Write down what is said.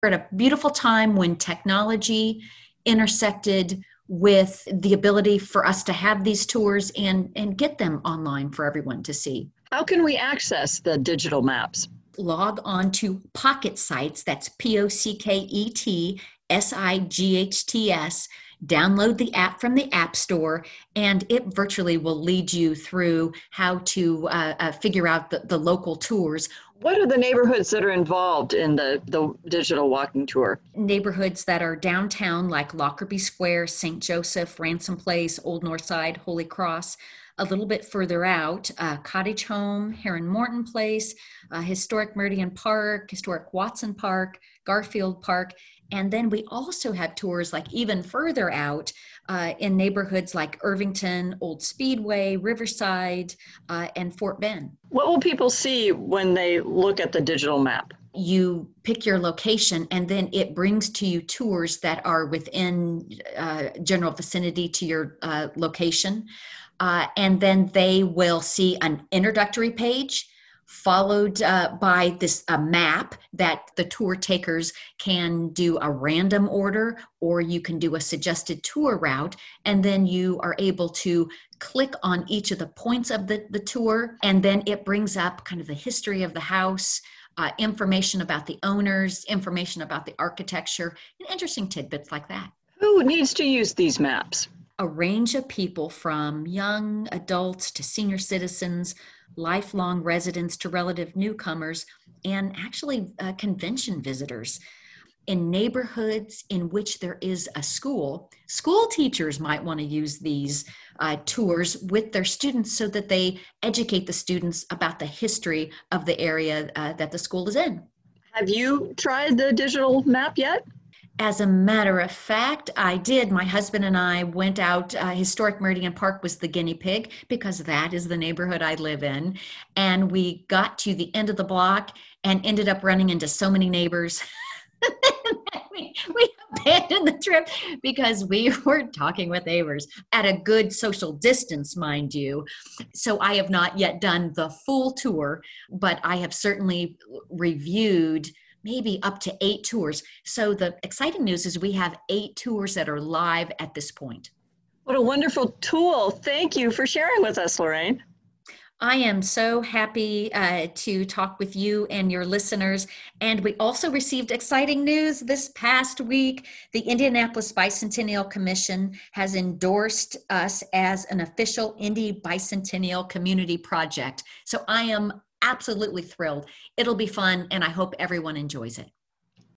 We're at a beautiful time when technology intersected with the ability for us to have these tours and get them online for everyone to see. How can we access the digital maps? Log on to Pocket Sites, that's POCKET SIGHTS. Download the app from the App Store, and it virtually will lead you through how to figure out the local tours. What are the neighborhoods that are involved in the digital walking tour? Neighborhoods that are downtown, like Lockerbie Square, St. Joseph, Ransom Place, Old North Side, Holy Cross. A little bit further out, Cottage Home, Heron Morton Place, historic Meridian Park, historic Watson Park, Garfield Park. And then we also have tours like even further out in neighborhoods like Irvington, Old Speedway, Riverside, and Fort Bend. What will people see when they look at the digital map? You pick your location, and then it brings to you tours that are within general vicinity to your location. And then they will see an introductory page followed by this map that the tour takers can do a random order, or you can do a suggested tour route, and then you are able to click on each of the points of the tour, and then it brings up kind of the history of the house, information about the owners, information about the architecture, and interesting tidbits like that. Who needs to use these maps? A range of people from young adults to senior citizens, lifelong residents to relative newcomers, and actually convention visitors. In neighborhoods in which there is a school teachers might want to use these tours with their students so that they educate the students about the history of the area that the school is in. Have you tried the digital map yet? As a matter of fact, I did. My husband and I went out. Historic Meridian Park was the guinea pig because that is the neighborhood I live in. And we got to the end of the block and ended up running into so many neighbors. we abandoned the trip because we were talking with neighbors at a good social distance, mind you. So I have not yet done the full tour, but I have certainly reviewed maybe up to 8 tours. So the exciting news is we have 8 tours that are live at this point. What a wonderful tool. Thank you for sharing with us, Lorraine. I am so happy to talk with you and your listeners. And we also received exciting news this past week. The Indianapolis Bicentennial Commission has endorsed us as an official Indy Bicentennial Community Project. So I am absolutely thrilled. It'll be fun, and I hope everyone enjoys it.